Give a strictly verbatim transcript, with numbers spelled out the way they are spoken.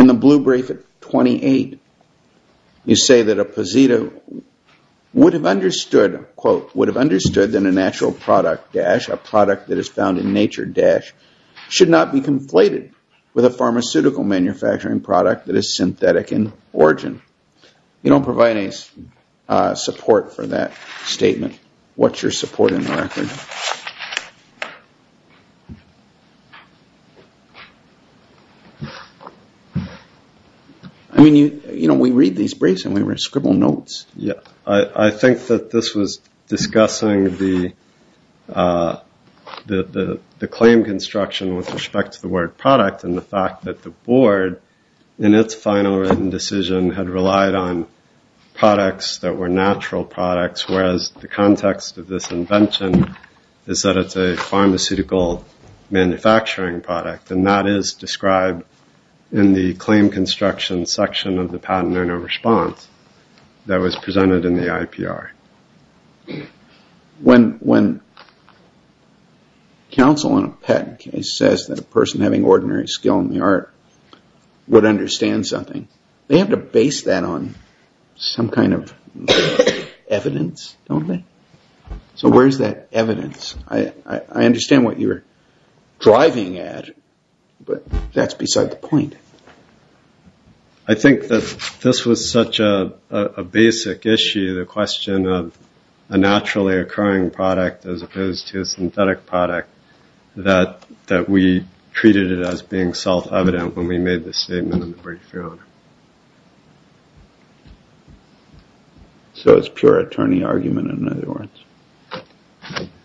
In the blue brief at twenty-eight, you say that a posita would have understood, quote, would have understood that a natural product, dash, a product that is found in nature, dash, should not be conflated with a pharmaceutical manufacturing product that is synthetic in origin. You don't provide any uh, support for that statement. What's your support in the record? I mean, you you know, we read these briefs and we scribble notes. Yeah, I, I think that this was discussing the, uh, the the the claim construction with respect to the word product and the fact that the board, in its final written decision, had relied on products that were natural products, whereas the context of this invention is that it's a pharmaceutical manufacturing product, and that is described in the claim construction section of the patent owner response that was presented in the I P R. When when counsel in a patent case says that a person having ordinary skill in the art would understand something, they have to base that on some kind of evidence, don't they? So where's that evidence? I, I, I understand what you're driving at, but that's beside the point. I think that this was such a, a, a basic issue, the question of a naturally occurring product as opposed to a synthetic product, that that we treated it as being self-evident when we made this statement in the brief, Your Honor. So it's pure attorney argument, in other words.